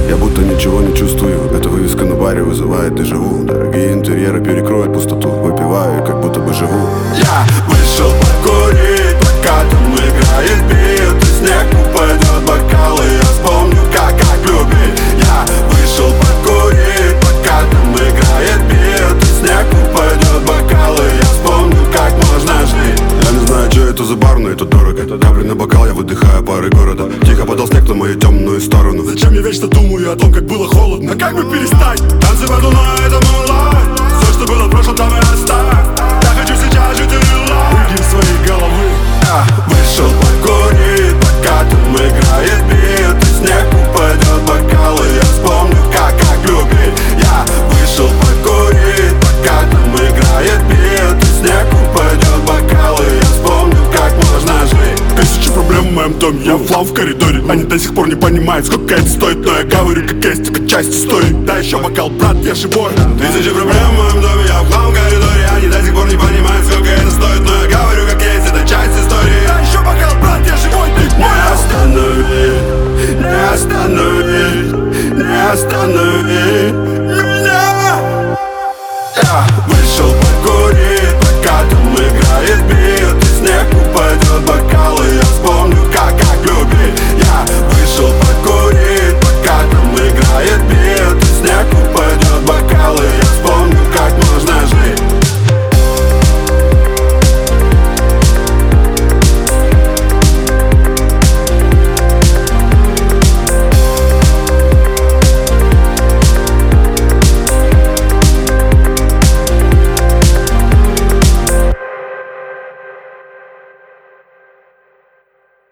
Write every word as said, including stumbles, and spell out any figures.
Я будто ничего не чувствую. Эта вывеска на баре вызывает дежавю. Дорогие интерьеры перекроют пустоту. Выпиваю, как будто бы живу. Я вышел покурить, пока там играет бит, и снег упадет бокалы. Я вспомню, как, как любить. Я вышел покурить, пока там играет бит, и снег упадет бокалы. Я вспомню, как можно жить. Я не знаю, что это за бар, но это дорого. Капли на бокал, я выдыхаю пары города. Тихо падал снег на мою темную сторону. Зачем я вечно думаю о том, как было холодно? Как бы перестать? Танцы под луной, это moonlight. Все, что было в прошлом, там и оставь. Я хочу сейчас жить и лайф. Выйди из своей головы. Я вышел покурить, пока там играет бит, и снег упадет бокалы. Я вспомню, как, как любить. Я вышел покурить, пока там играет бит, и снег упадет бокалы. Я вспомню, как можно жить. Тысячи проблем в моем доме, я флам в коридоре. Они до сих пор не понимают, сколько это стоит. Но я говорю, как есть, только часть истории. Да еще бокал, брат, я живой. Тысячи проблем в моем доме, я в хлам в коридоре. Они до сих пор не понимают, сколько это стоит. Но я говорю, как есть.